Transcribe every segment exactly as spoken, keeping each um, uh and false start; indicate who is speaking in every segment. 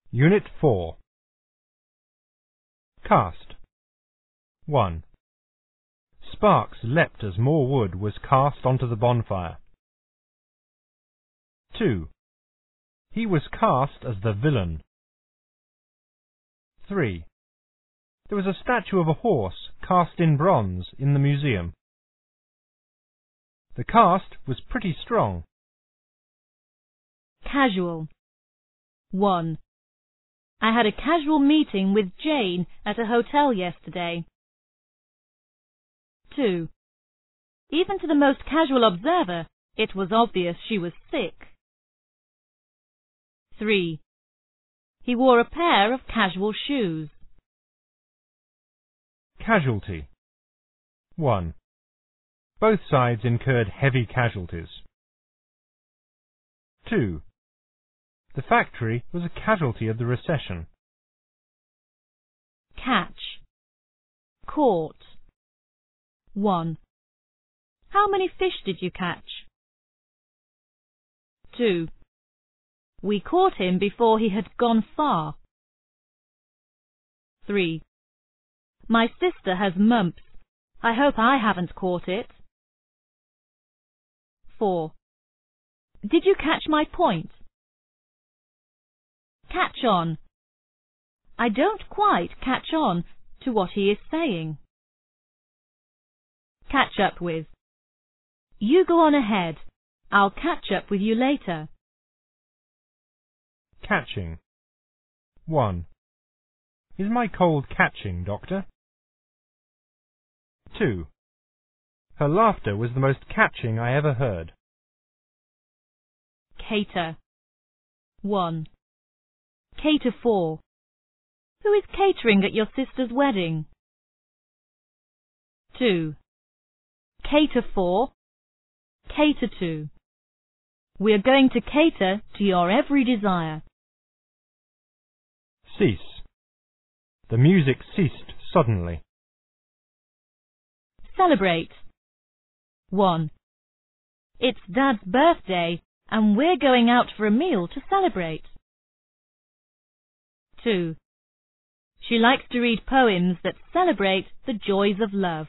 Speaker 1: Unit four. Cast. one. Sparks leapt as more wood was cast onto the bonfire. two. He was cast as the villain. three. There was a statue of a horse cast in bronze in the museum. The cast was pretty strong.
Speaker 2: Casual. one. I had a casual meeting with Jane at a hotel yesterday. two. Even to the most casual observer, it was obvious she was sick. three. He wore a pair of casual shoes.
Speaker 1: Casualty. one. Both sides incurred heavy casualties. two. The factory was a casualty of the recession.
Speaker 2: Catch. Caught. one. How many fish did you catch? two. We caught him before he had gone far. three. My sister has mumps. I hope I haven't caught it. four. Did you catch my point? Catch on. I don't quite catch on to what he is saying. Catch up with. You go on ahead. I'll catch up with you later.
Speaker 1: Catching. one. Is my cold catching, Doctor? two. Her laughter was the most catching I ever heard.
Speaker 2: Cater. one. Cater for. Who is catering at your sister's wedding? two. Cater for. Cater to. We are going to cater to your every desire.
Speaker 1: Cease. The music ceased suddenly.
Speaker 2: Celebrate. one. It's Dad's birthday and we're going out for a meal to celebrate. two. She likes to read poems that celebrate the joys of love.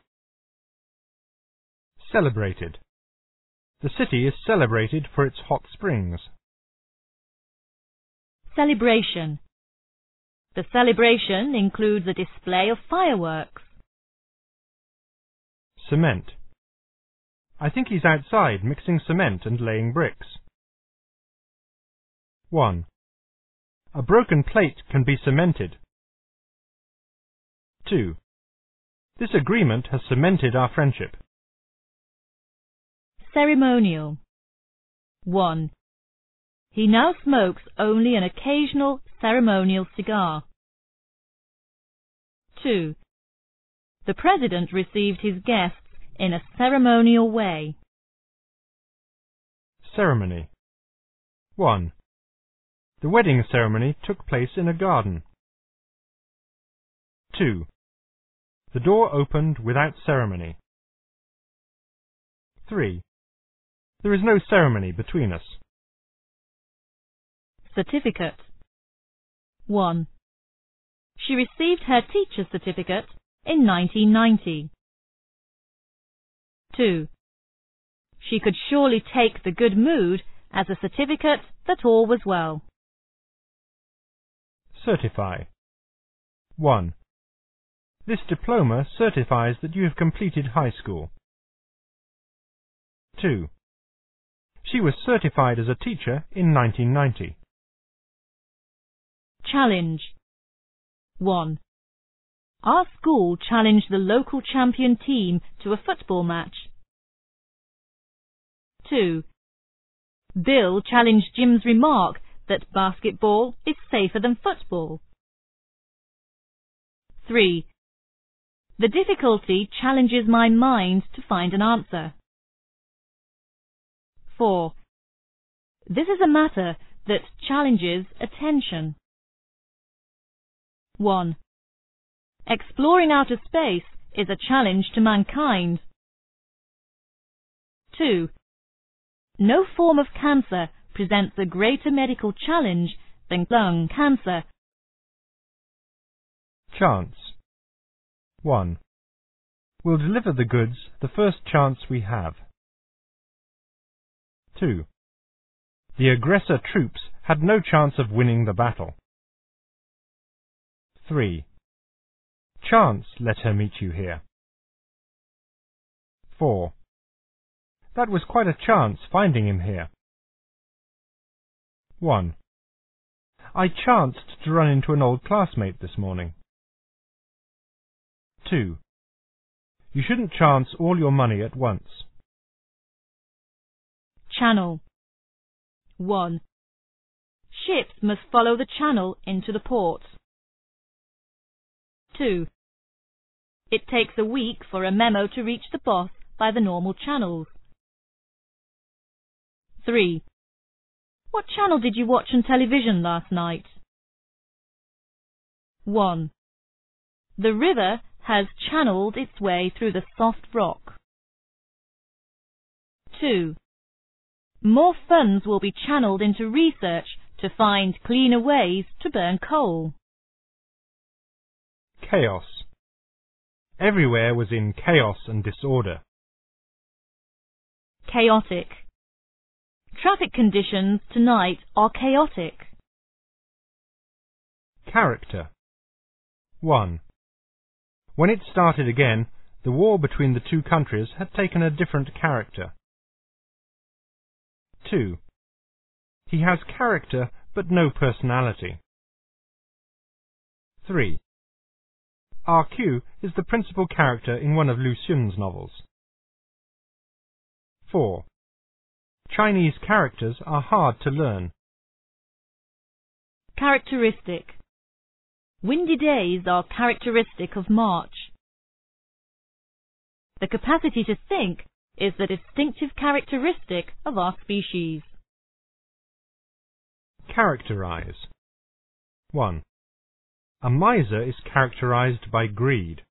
Speaker 1: Celebrated. The city is celebrated for its hot springs.
Speaker 2: Celebration. The celebration includes a display of fireworks.
Speaker 1: Cement. I think he's outside mixing cement and laying bricks. one. A broken plate can be cemented. two. This agreement has cemented our friendship.
Speaker 2: Ceremonial. one. He now smokes only an occasional ceremonial cigar. two. The President received his guests in a ceremonial way.
Speaker 1: Ceremony. one. The wedding ceremony took place in a garden. two. The door opened without ceremony. three. There is no ceremony between us.
Speaker 2: Certificate. one. She received her teacher's certificate in nineteen ninety. two. She could surely take the good mood as a certificate that all was well.
Speaker 1: Certify. one. This diploma certifies that you have completed high school. two. She was certified as a teacher in nineteen ninety.
Speaker 2: Challenge. one. Our school challenged the local champion team to a football match. two. Bill challenged Jim's remark that basketball is safer than football. three. The difficulty challenges my mind to find an answer. four. This is a matter that challenges attention. one. Exploring outer space is a challenge to mankind. two. No form of cancer presents a greater medical challenge than lung cancer.
Speaker 1: Chance. one. We'll deliver the goods the first chance we have. two. The aggressor troops had no chance of winning the battle. three. Chance let her meet you here. four. That was quite a chance finding him here. one. I chanced to run into an old classmate this morning. two. You shouldn't chance all your money at once.
Speaker 2: Channel. one. Ships must follow the channel into the port. two. It takes a week for a memo to reach the boss by the normal channels. three. What channel did you watch on television last night? one. The river has channeled its way through the soft rock. two. More funds will be channeled into research to find cleaner ways to burn coal.
Speaker 1: Chaos. Everywhere was in chaos and disorder.
Speaker 2: Chaotic. Traffic conditions tonight are chaotic.
Speaker 1: Character. one. When it started again, the war between the two countries had taken a different character. two. He has character but no personality. three. R Q is the principal character in one of Lu Xun's novels. four. Chinese characters are hard to learn.
Speaker 2: Characteristic. Windy days are characteristic of March. The capacity to think is the distinctive characteristic of our species.
Speaker 1: Characterize. one. A miser is characterized by greed.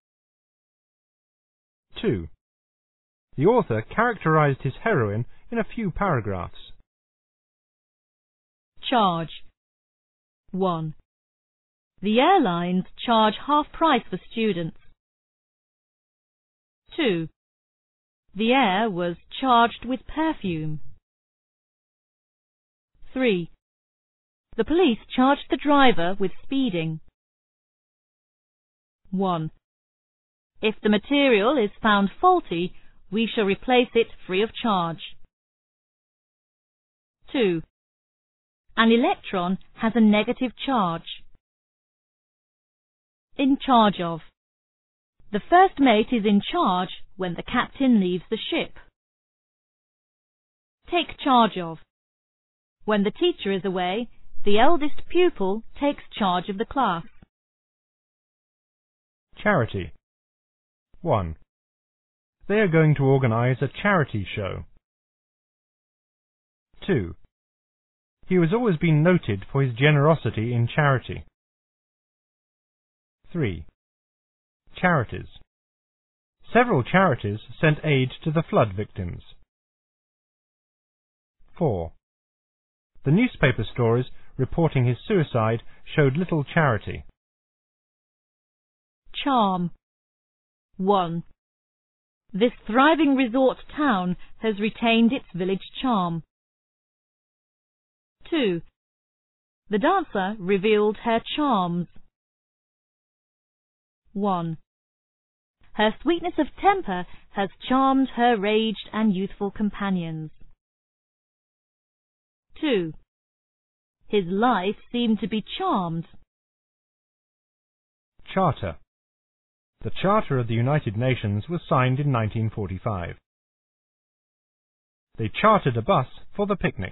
Speaker 1: two. The author characterized his heroine in a few paragraphs.
Speaker 2: Charge. one. The airlines charge half price for students. two. The air was charged with perfume. three. The police charged the driver with speeding. one. If the material is found faulty, we shall replace it free of charge. two. An electron has a negative charge. In charge of. The first mate is in charge when the captain leaves the ship. Take charge of. When the teacher is away, the eldest pupil takes charge of the class.
Speaker 1: Charity. one. They are going to organize a charity show. two. He has always been noted for his generosity in charity. three. Charities. Several charities sent aid to the flood victims. four. The newspaper stories reporting his suicide showed little charity.
Speaker 2: Charm. one. This thriving resort town has retained its village charm. two. The dancer revealed her charms. one. Her sweetness of temper has charmed her aged and youthful companions. two. His life seemed to be charmed.
Speaker 1: Charter. The Charter of the United Nations was signed in nineteen forty-five. They chartered a bus for the picnic.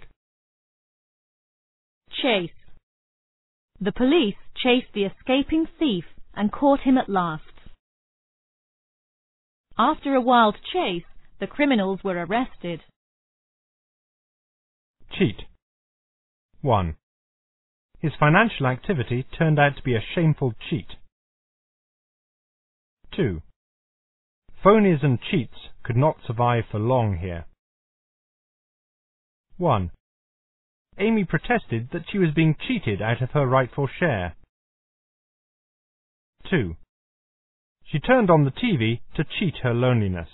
Speaker 2: Chase. The police chased the escaping thief and caught him at last. After a wild chase, the criminals were arrested.
Speaker 1: Cheat. one. His financial activity turned out to be a shameful cheat. two. Phonies and cheats could not survive for long here. one. Amy protested that she was being cheated out of her rightful share. two. She turned on the T V to cheat her loneliness.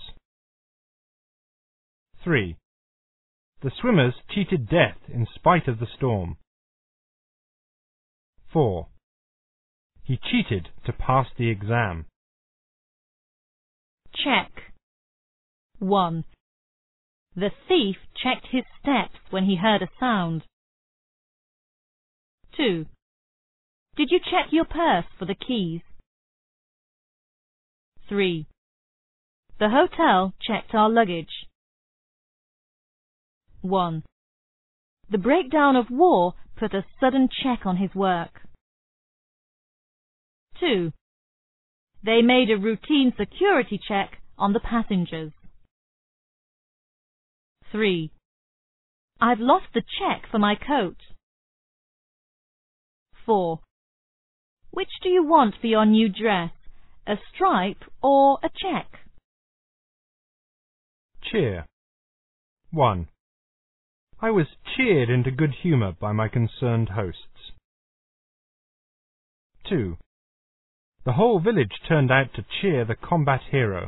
Speaker 1: three. The swimmers cheated death in spite of the storm. four. He cheated to pass the exam.
Speaker 2: Check. one. The thief checked his steps when he heard a sound. two. Did you check your purse for the keys? three. The hotel checked our luggage. one. The breakdown of war put a sudden check on his work. two. They made a routine security check on the passengers. three. I've lost the check for my coat. four. Which do you want for your new dress, a stripe or a check?
Speaker 1: Cheer. one. I was cheered into good humour by my concerned hosts. two. The whole village turned out to cheer the combat hero.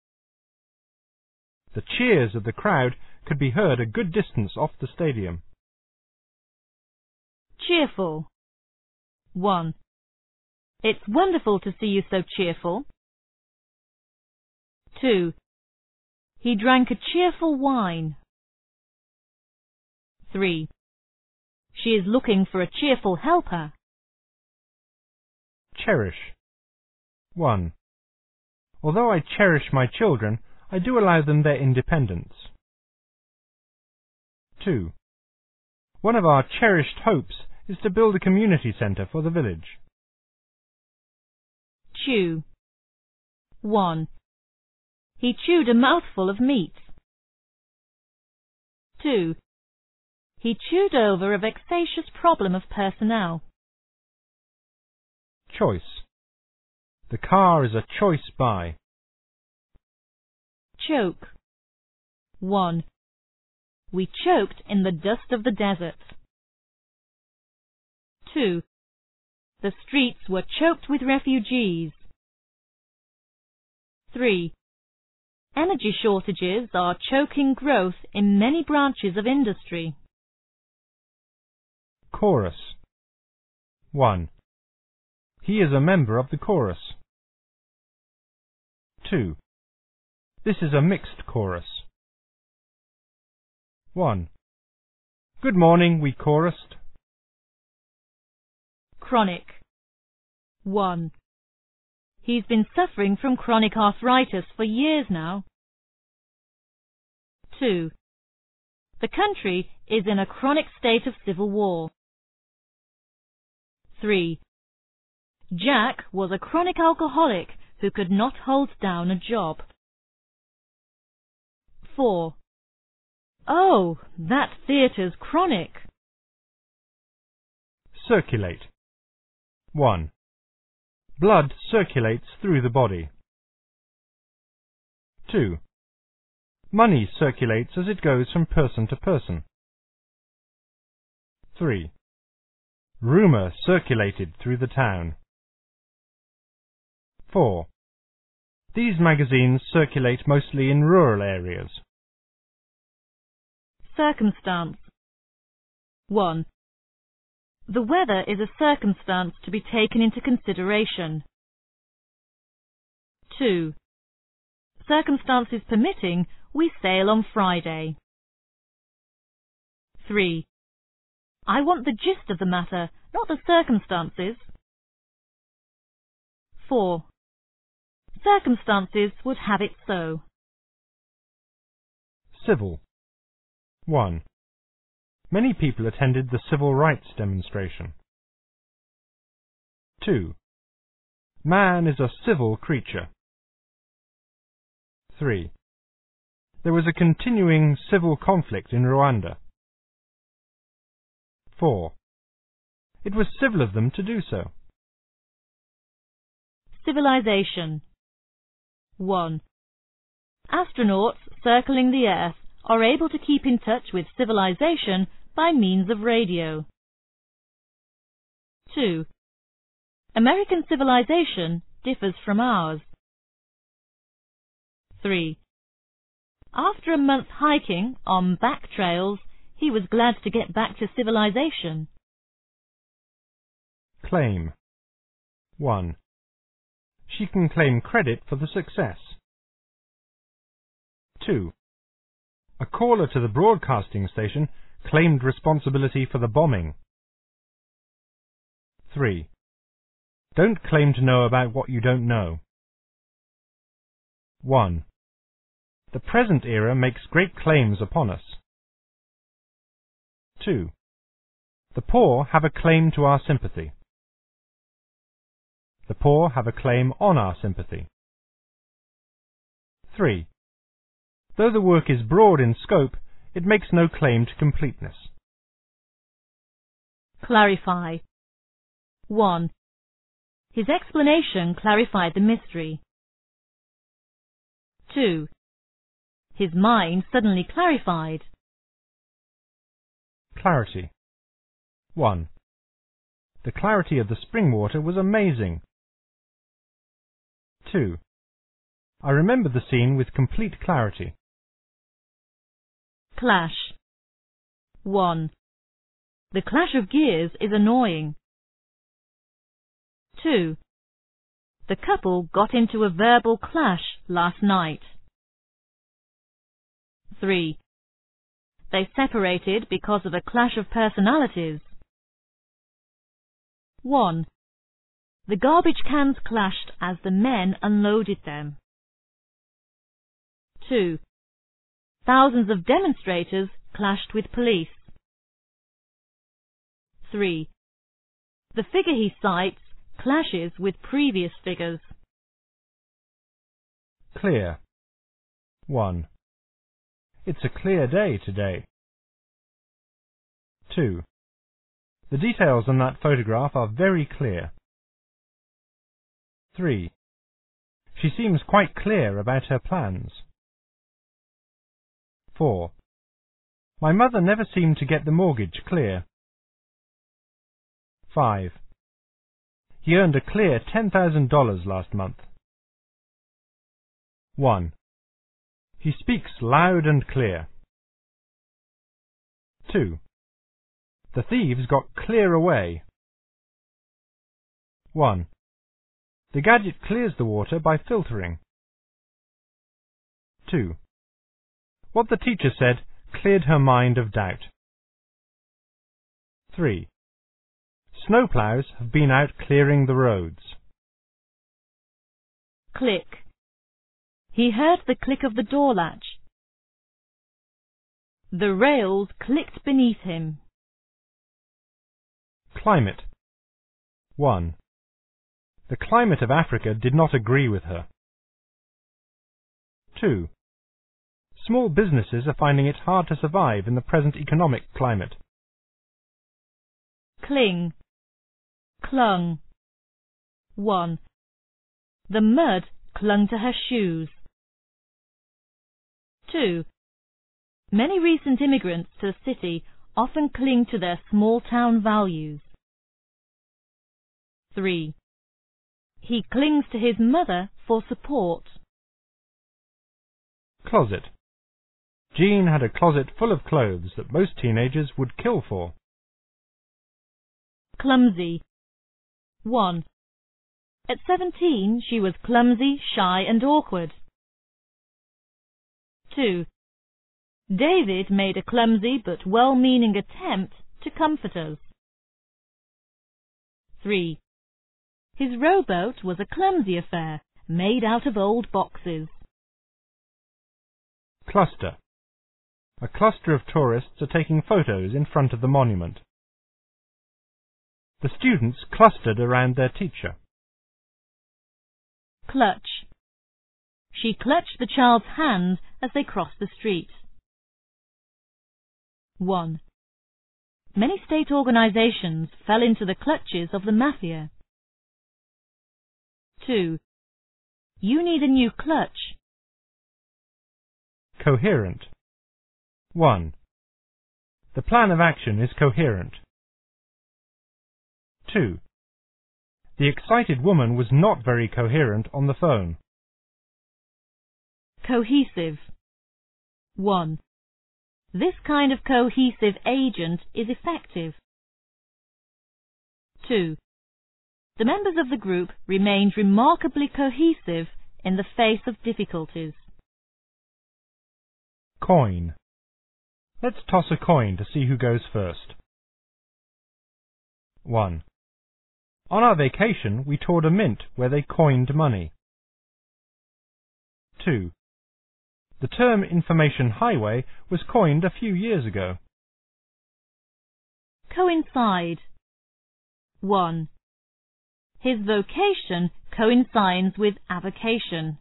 Speaker 1: The cheers of the crowd could be heard a good distance off the stadium.
Speaker 2: Cheerful. one. It's wonderful to see you so cheerful. two. He drank a cheerful wine. three. She is looking for a cheerful helper.
Speaker 1: Cherish. one. Although I cherish my children, I do allow them their independence. two. One of our cherished hopes is to build a community centre for the village.
Speaker 2: Chew. one. He chewed a mouthful of meat. two. He chewed over a vexatious problem of personnel.
Speaker 1: Choice. The car is a choice buy.
Speaker 2: Choke. one. We choked in the dust of the desert. two. The streets were choked with refugees. three. Energy shortages are choking growth in many branches of industry.
Speaker 1: Chorus. one. He is a member of the chorus. two. This is a mixed chorus. one. Good morning, we chorused.
Speaker 2: Chronic. one. He's been suffering from chronic arthritis for years now. two. The country is in a chronic state of civil war. three. Jack was a chronic alcoholic who could not hold down a job. four. Oh, that theatre's chronic.
Speaker 1: Circulate. one. Blood circulates through the body. two. Money circulates as it goes from person to person. three. Rumour circulated through the town. four. These magazines circulate mostly in rural areas.
Speaker 2: Circumstance. one. The weather is a circumstance to be taken into consideration. two. Circumstances permitting, we sail on Friday. three. I want the gist of the matter, not the circumstances. four. Circumstances would have it so.
Speaker 1: Civil. one. Many people attended the civil rights demonstration. two. Man is a civil creature. three. There was a continuing civil conflict in Rwanda. four. It was civil of them to do so.
Speaker 2: Civilization. one. Astronauts circling the Earth are able to keep in touch with civilization by means of radio. two. American civilization differs from ours. three. After a month hiking on back trails, he was glad to get back to civilization.
Speaker 1: Claim. one. She can claim credit for the success. two. A caller to the broadcasting station claimed responsibility for the bombing. three. Don't claim to know about what you don't know. one. The present era makes great claims upon us. two. The poor have a claim to our sympathy. The poor have a claim on our sympathy. three. Though the work is broad in scope, it makes no claim to completeness.
Speaker 2: Clarify. one. His explanation clarified the mystery. two. His mind suddenly clarified.
Speaker 1: Clarity. one. The clarity of the spring water was amazing. two. I remember the scene with complete clarity.
Speaker 2: Clash. one. The clash of gears is annoying. two. The couple got into a verbal clash last night. three. They separated because of a clash of personalities. one. The garbage cans clashed as the men unloaded them. two. Thousands of demonstrators clashed with police. three. The figure he cites clashes with previous figures.
Speaker 1: Clear. one. It's a clear day today. two. The details on that photograph are very clear. three. She seems quite clear about her plans. four. My mother never seemed to get the mortgage clear. five. He earned a clear ten thousand dollars last month. one. He speaks loud and clear. two. The thieves got clear away. one. The gadget clears the water by filtering. two. What the teacher said cleared her mind of doubt. three. Snowplows have been out clearing the roads.
Speaker 2: Click. He heard the click of the door latch. The rails clicked beneath him.
Speaker 1: Climate. one. The climate of Africa did not agree with her. two. Small businesses are finding it hard to survive in the present economic climate.
Speaker 2: Cling. Clung. one. The mud clung to her shoes. two. Many recent immigrants to the city often cling to their small-town values. three. He clings to his mother for support.
Speaker 1: Closet. Jean had a closet full of clothes that most teenagers would kill for.
Speaker 2: Clumsy. one. At seventeen, she was clumsy, shy and awkward. two. David made a clumsy but well-meaning attempt to comfort us. three. His rowboat was a clumsy affair, made out of old boxes.
Speaker 1: Cluster. A cluster of tourists are taking photos in front of the monument. The students clustered around their teacher.
Speaker 2: Clutch. She clutched the child's hand as they crossed the street. one. Many state organizations fell into the clutches of the mafia. two. You need a new clutch.
Speaker 1: Coherent. one. The plan of action is coherent. two. The excited woman was not very coherent on the phone.
Speaker 2: Cohesive. one. This kind of cohesive agent is effective. two. The members of the group remained remarkably cohesive in the face of difficulties.
Speaker 1: Coin. Let's toss a coin to see who goes first. one. On our vacation, we toured a mint where they coined money. two. The term information highway was coined a few years ago.
Speaker 2: Coincide. one. His vocation coincides with avocation.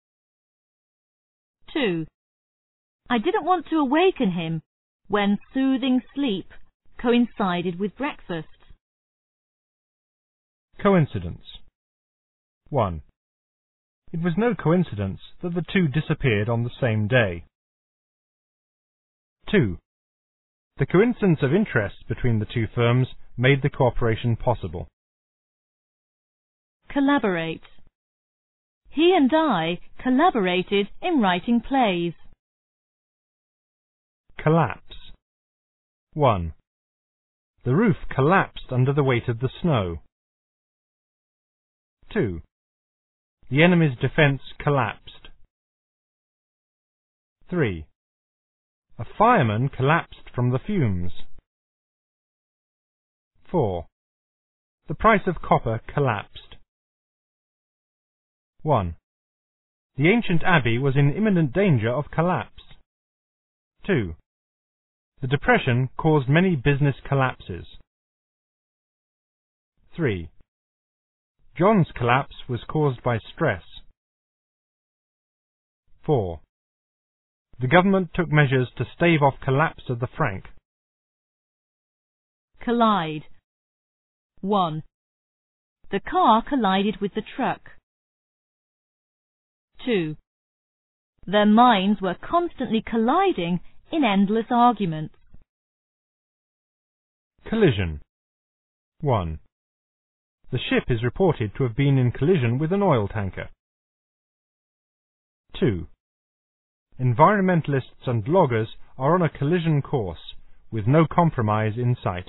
Speaker 2: two. I didn't want to awaken him when soothing sleep coincided with breakfast.
Speaker 1: Coincidence. one. It was no coincidence that the two disappeared on the same day. two. The coincidence of interests between the two firms made the cooperation possible.
Speaker 2: Collaborate. He and I collaborated in writing plays.
Speaker 1: Collapse. one. The roof collapsed under the weight of the snow. two. The enemy's defence collapsed. three. A fireman collapsed from the fumes. four. The price of copper collapsed. one. The ancient abbey was in imminent danger of collapse. two. The Depression caused many business collapses. three. John's collapse was caused by stress. four. The government took measures to stave off collapse of the franc.
Speaker 2: Collide. one. The car collided with the truck. two. Their minds were constantly colliding in endless arguments.
Speaker 1: Collision. one. The ship is reported to have been in collision with an oil tanker. two. Environmentalists and loggers are on a collision course, with no compromise in sight.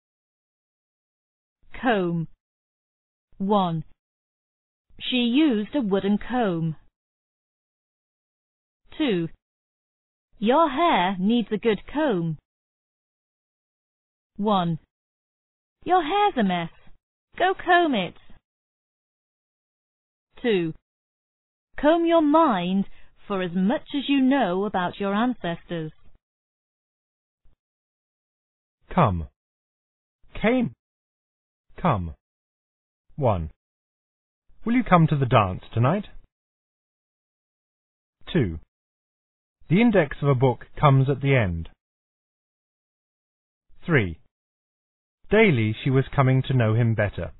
Speaker 2: Comb. one. She used a wooden comb. two. Your hair needs a good comb. one. Your hair's a mess. Go comb it. two. Comb your mind for as much as you know about your ancestors.
Speaker 1: Come. Came. Come. one. Will you come to the dance tonight? two. The index of a book comes at the end. three. Daily she was coming to know him better.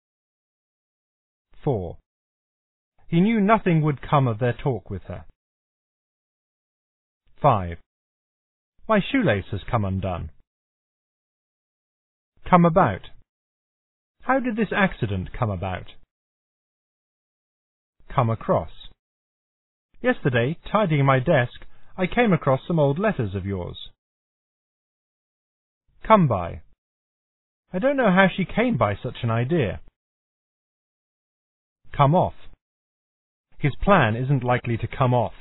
Speaker 1: four. He knew nothing would come of their talk with her. five. My shoelace has come undone. Come about. How did this accident come about? Come across. Yesterday, tidying my desk, I came across some old letters of yours. Come by. I don't know how she came by such an idea. Come off. His plan isn't likely to come off.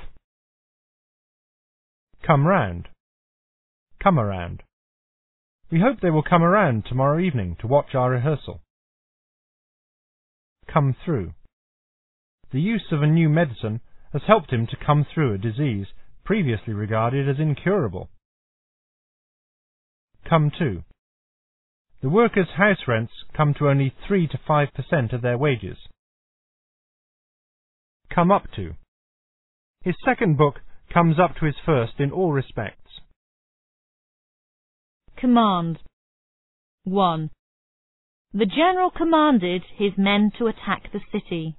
Speaker 1: Come round. Come around. We hope they will come around tomorrow evening to watch our rehearsal. Come through. The use of a new medicine has helped him to come through a disease previously regarded as incurable. Come to. The workers' house rents come to only three to five percent of their wages. Come up to. His second book comes up to his first in all respects.
Speaker 2: Command. one. The general commanded his men to attack the city.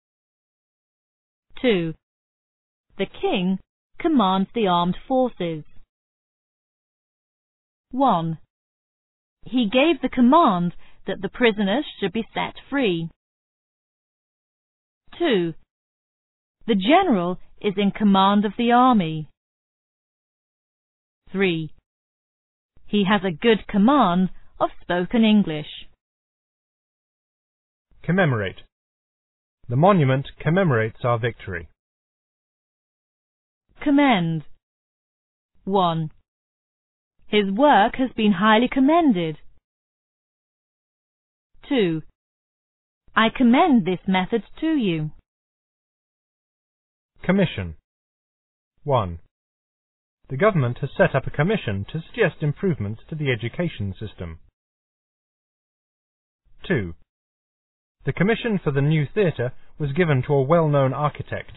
Speaker 2: two. The king commands the armed forces. one. He gave the command that the prisoners should be set free. two. The general is in command of the army. three. He has a good command of spoken English.
Speaker 1: Commemorate. The monument commemorates our victory.
Speaker 2: Commend. one. His work has been highly commended. two. I commend this method to you.
Speaker 1: Commission. one. The government has set up a commission to suggest improvements to the education system. two. The commission for the new theatre was given to a well-known architect.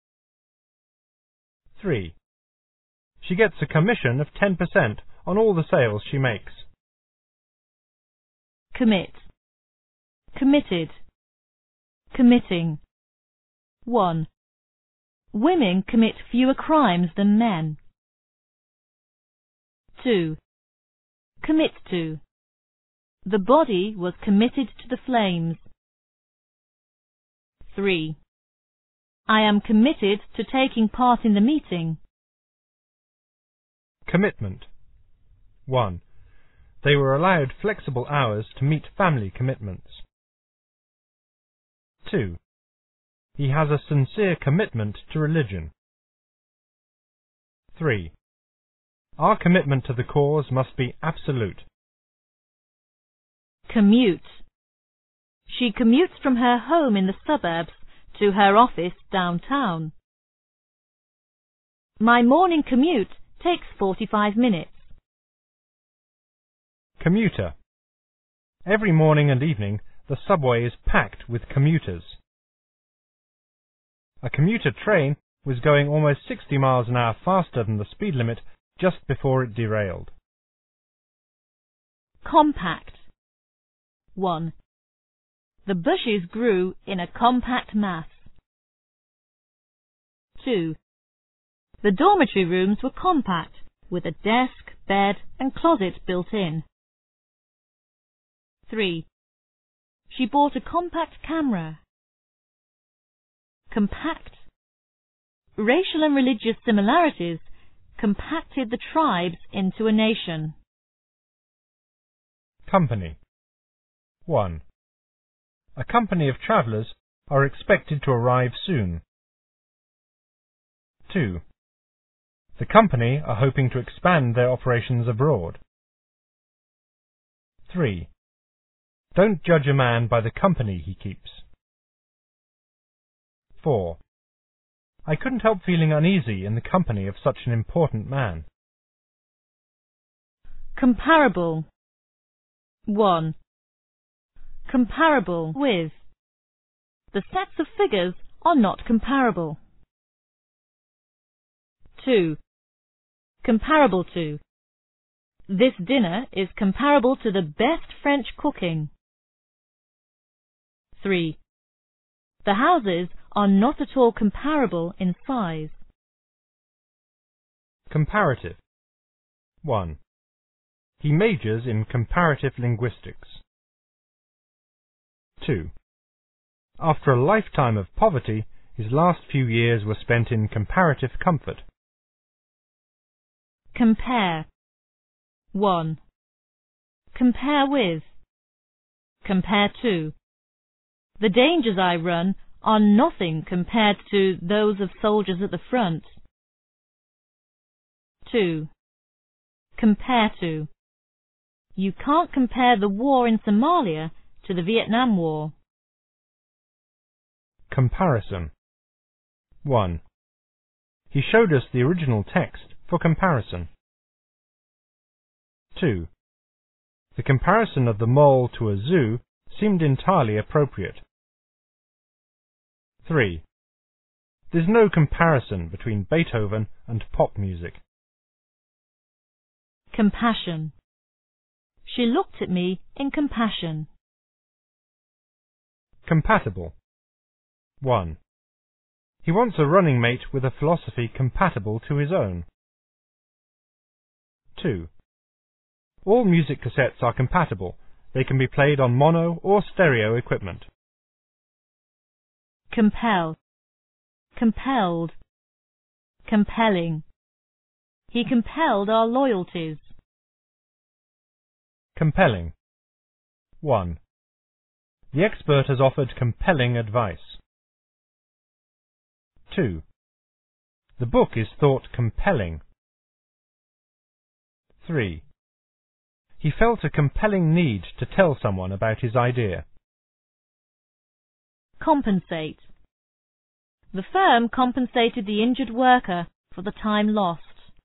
Speaker 1: three. She gets a commission of ten percent on all the sales she makes.
Speaker 2: Commit. Committed. Committing. one. Women commit fewer crimes than men. two. Commit to. The body was committed to the flames. three. I am committed to taking part in the meeting.
Speaker 1: Commitment. one. They were allowed flexible hours to meet family commitments. two. He has a sincere commitment to religion. three. Our commitment to the cause must be absolute.
Speaker 2: Commute. She commutes from her home in the suburbs to her office downtown. My morning commute takes forty-five minutes.
Speaker 1: Commuter. Every morning and evening the subway is packed with commuters. A commuter train was going almost sixty miles an hour faster than the speed limit just before it derailed.
Speaker 2: Compact. one. The bushes grew in a compact mass. two. The dormitory rooms were compact, with a desk, bed and closet built in. three. She bought a compact camera. Compact. Racial and religious similarities compacted the tribes into a nation.
Speaker 1: Company. one. A company of travellers are expected to arrive soon. two. The company are hoping to expand their operations abroad. three. Don't judge a man by the company he keeps. four. I couldn't help feeling uneasy in the company of such an important man.
Speaker 2: Comparable. one. Comparable with. The sets of figures are not comparable. two. Comparable to. This dinner is comparable to the best French cooking. three. The houses are not at all comparable in size.
Speaker 1: Comparative. one. He majors in comparative linguistics. two. After a lifetime of poverty, his last few years were spent in comparative comfort.
Speaker 2: Compare. one. Compare with. Compare to. The dangers I run are nothing compared to those of soldiers at the front. two. Compare to. You can't compare the war in Somalia to the Vietnam War.
Speaker 1: Comparison. one. He showed us the original text for comparison. two. The comparison of the mole to a zoo seemed entirely appropriate. three. There's no comparison between Beethoven and pop music.
Speaker 2: Compassion. She looked at me in compassion.
Speaker 1: Compatible. one. He wants a running mate with a philosophy compatible to his own. two. All music cassettes are compatible. They can be played on mono or stereo equipment.
Speaker 2: Compel. Compelled. Compelling. He compelled our loyalties.
Speaker 1: Compelling. one. The expert has offered compelling advice. two. The book is thought compelling. three. He felt a compelling need to tell someone about his idea.
Speaker 2: Compensate. The firm compensated the injured worker for the time lost.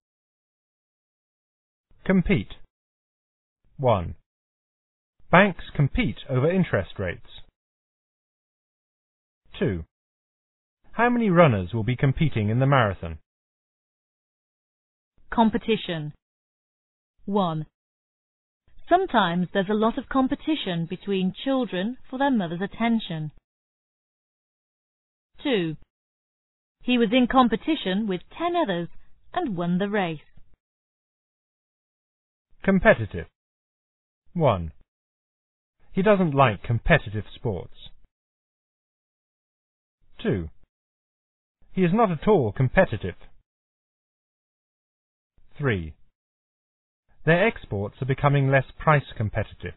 Speaker 1: Compete. one. Banks compete over interest rates. two. How many runners will be competing in the marathon?
Speaker 2: Competition. one. Sometimes there's a lot of competition between children for their mother's attention. two. He was in competition with ten others and won the race.
Speaker 1: Competitive. one. He doesn't like competitive sports. two. He is not at all competitive. three. Their exports are becoming less price competitive.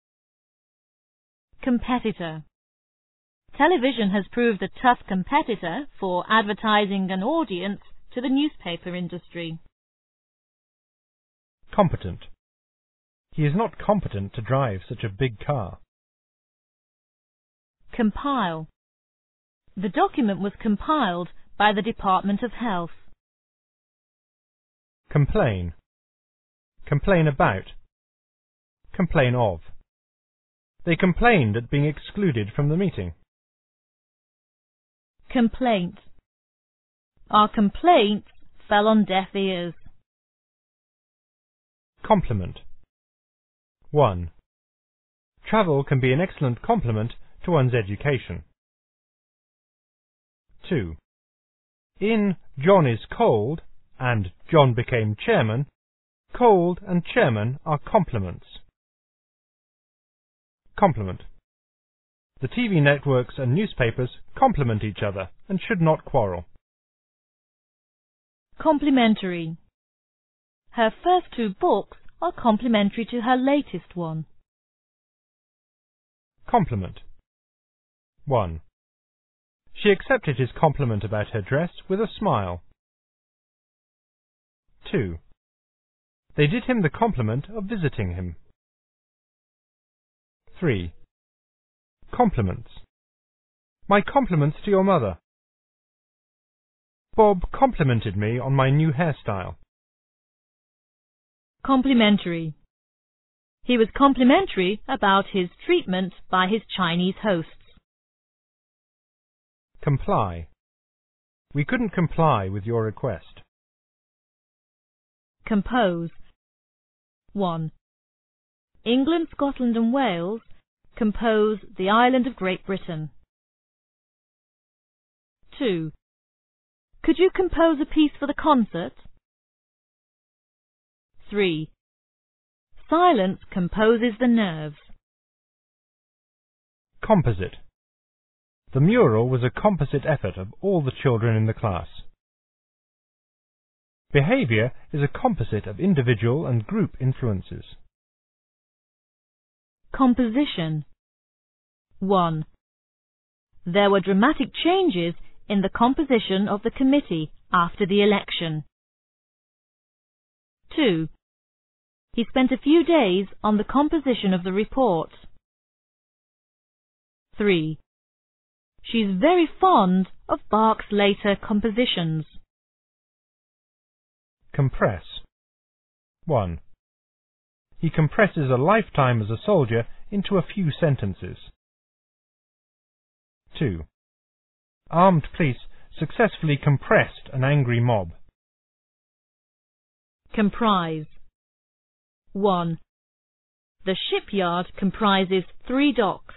Speaker 2: Competitor. Television has proved a tough competitor for advertising an audience to the newspaper industry.
Speaker 1: Competent. He is not competent to drive such a big car.
Speaker 2: Compile. The document was compiled by the Department of Health.
Speaker 1: Complain. Complain about. Complain of. They complained at being excluded from the meeting.
Speaker 2: Complaint. Our complaints fell on deaf ears.
Speaker 1: Compliment. one. Travel can be an excellent complement to one's education. two. In John is cold and John became chairman, cold and chairman are complements. Complement. The T V networks and newspapers complement each other and should not quarrel.
Speaker 2: Complementary. Her first two books are complementary to her latest one.
Speaker 1: Compliment. one. She accepted his compliment about her dress with a smile. two. They did him the compliment of visiting him. three. Compliments. My compliments to your mother. Bob complimented me on my new hairstyle.
Speaker 2: Complimentary. He was complimentary about his treatment by his Chinese hosts.
Speaker 1: Comply. We couldn't comply with your request.
Speaker 2: Compose. one. England, Scotland and Wales compose the island of Great Britain. two. Could you compose a piece for the concert? three. Silence composes the nerves.
Speaker 1: Composite. The mural was a composite effort of all the children in the class. Behaviour is a composite of individual and group influences.
Speaker 2: Composition. one. There were dramatic changes in the composition of the committee after the election. two. He spent a few days on the composition of the report. three. She's very fond of Bach's later compositions.
Speaker 1: Compress. one. He compresses a lifetime as a soldier into a few sentences. two. Armed police successfully compressed an angry mob.
Speaker 2: Comprise. one. The shipyard comprises three docks.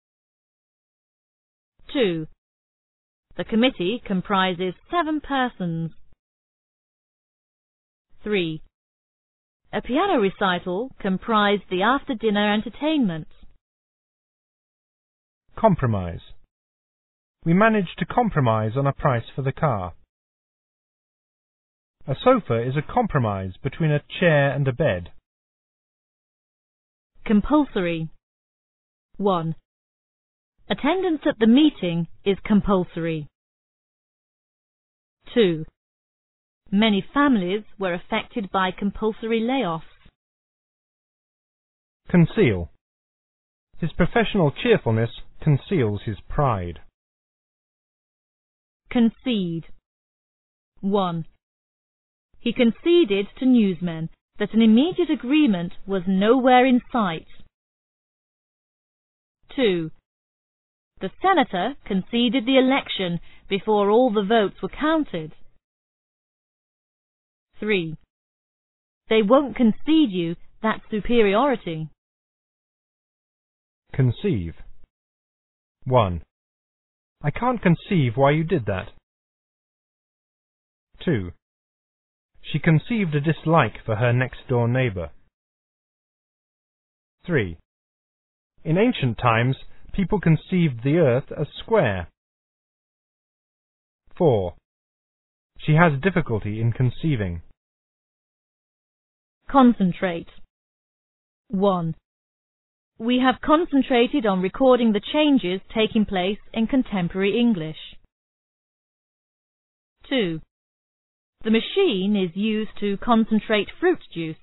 Speaker 2: two. The committee comprises seven persons. three. A piano recital comprised the after-dinner entertainment.
Speaker 1: Compromise. We managed to compromise on a price for the car. A sofa is a compromise between a chair and a bed.
Speaker 2: Compulsory. one. Attendance at the meeting is compulsory. two. Many families were affected by compulsory layoffs.
Speaker 1: Conceal. His professional cheerfulness conceals his pride.
Speaker 2: Concede. one. He conceded to newsmen that an immediate agreement was nowhere in sight. two. The senator conceded the election before all the votes were counted. three. They won't concede you that superiority.
Speaker 1: Conceive. one. I can't conceive why you did that. two. She conceived a dislike for her next-door neighbour. three. In ancient times, people conceived the earth as square. four. She has difficulty in conceiving.
Speaker 2: Concentrate. one. We have concentrated on recording the changes taking place in contemporary English. two. The machine is used to concentrate fruit juice.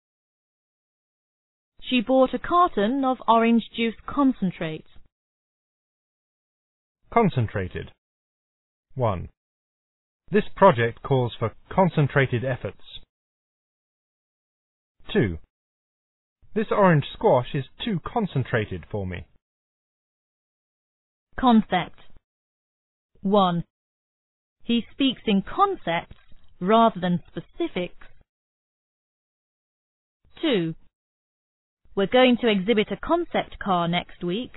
Speaker 2: She bought a carton of orange juice concentrate.
Speaker 1: Concentrated. one. This project calls for concentrated efforts. two. This orange squash is too concentrated for me.
Speaker 2: Concept. one. He speaks in concepts rather than specifics. two. We're going to exhibit a concept car next week.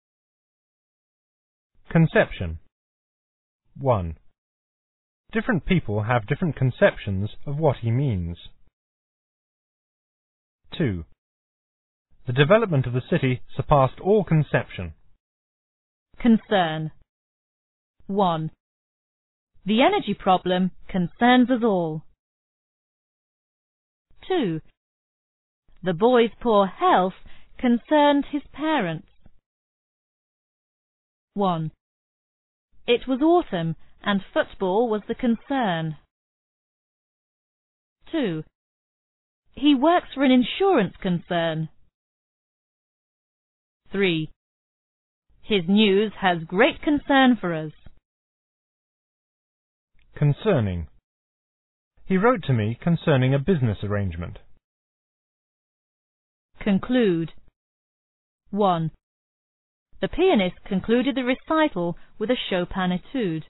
Speaker 1: Conception. one. Different people have different conceptions of what he means. two. The development of the city surpassed all conception.
Speaker 2: Concern. one. The energy problem concerns us all. two. The boy's poor health concerned his parents. one. It was autumn and football was the concern. two. He works for an insurance concern. three. His news has great concern for us.
Speaker 1: Concerning. He wrote to me concerning a business arrangement.
Speaker 2: Conclude. one. The pianist concluded the recital with a Chopin etude.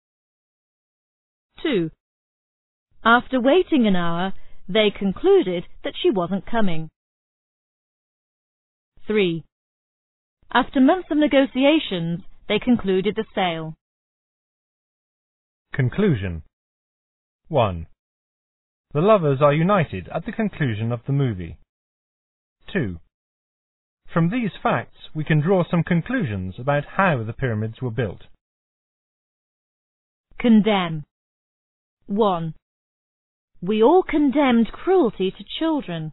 Speaker 2: two. After waiting an hour, they concluded that she wasn't coming. three. After months of negotiations, they concluded the sale.
Speaker 1: Conclusion. one. The lovers are united at the conclusion of the movie. two. From these facts, we can draw some conclusions about how the pyramids were built.
Speaker 2: Condemn. one. We all condemned cruelty to children.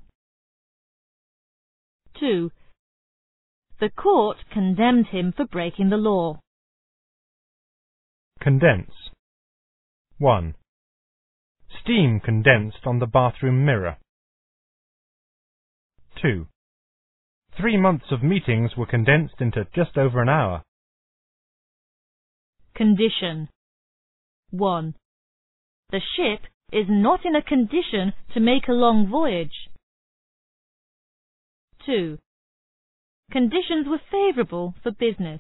Speaker 2: two. The court condemned him for breaking the law.
Speaker 1: Condense. one. Steam condensed on the bathroom mirror. two. Three months of meetings were condensed into just over an hour.
Speaker 2: Condition. one. The ship is not in a condition to make a long voyage. two. Conditions were favourable for business.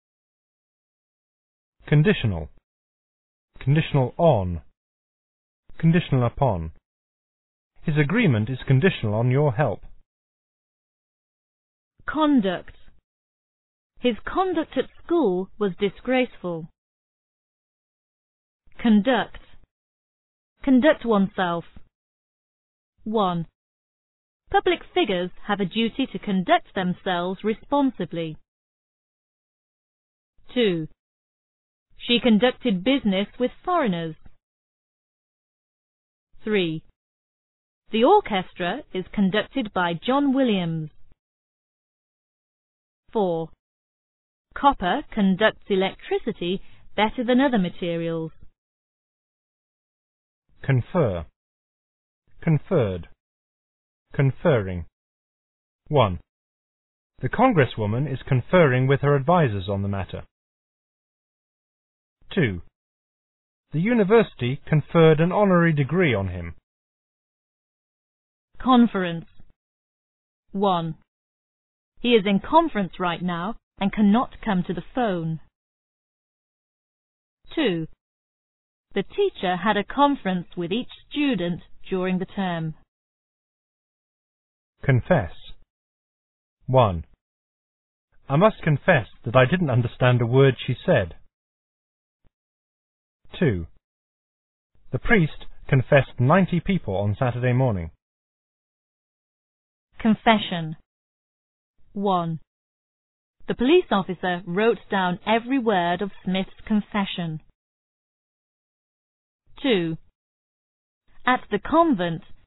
Speaker 1: Conditional. Conditional on. Conditional upon. His agreement is conditional on your help.
Speaker 2: Conduct. His conduct at school was disgraceful. Conduct. Conduct oneself. one. Public figures have a duty to conduct themselves responsibly. two. She conducted business with foreigners. three. The orchestra is conducted by John Williams. four. Copper conducts electricity better than other materials.
Speaker 1: Confer. Conferred. Conferring. one. The Congresswoman is conferring with her advisers on the matter. two. The university conferred an honorary degree on him.
Speaker 2: Conference. one. He is in conference right now and cannot come to the phone. two. The teacher had a conference with each student during the term.
Speaker 1: Confess. one. I must confess that I didn't understand a word she said. two. The priest confessed ninety people on Saturday morning.
Speaker 2: Confession. one. The police officer wrote down every word of Smith's confession. two. At the convent,